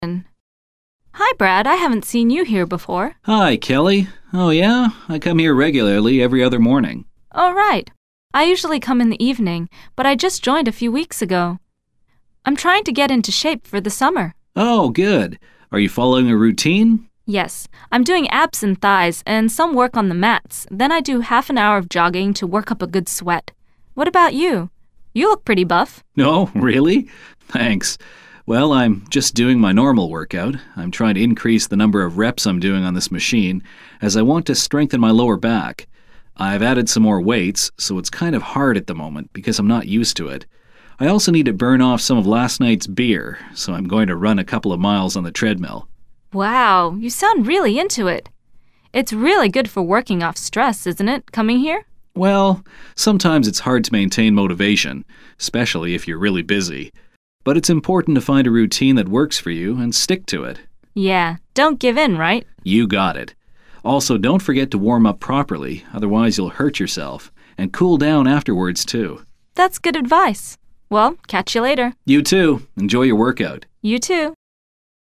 Hi, Brad. I haven't seen you here before. Hi, Kelly. Oh, yeah? I come here regularly every other morning. Oh, right. I usually come in the evening, but I just joined a few weeks ago. I'm trying to get into shape for the summer. Oh, good. Are you following a routine? Yes, I'm doing abs and thighs and some work on the mats. Then I do half an hour of jogging to work up a good sweat. What about you? You look pretty buff. No, really? Thanks. Well, I'm just doing my normal workout. I'm trying to increase the number of reps I'm doing on this machine, as I want to strengthen my lower back. I've added some more weights, so it's kind of hard at the moment because I'm not used to it. I also need to burn off some of last night's beer, so I'm going to run a couple of miles on the treadmill. Wow, you sound really into it. It's really good for working off stress, isn't it, coming here? Well, sometimes it's hard to maintain motivation, especially if you're really busy. But it's important to find a routine that works for you and stick to it. Yeah, don't give in, right? You got it. Also, don't forget to warm up properly, otherwise you'll hurt yourself, and cool down afterwards too. That's good advice. Well, catch you later. You too. Enjoy your workout. You too.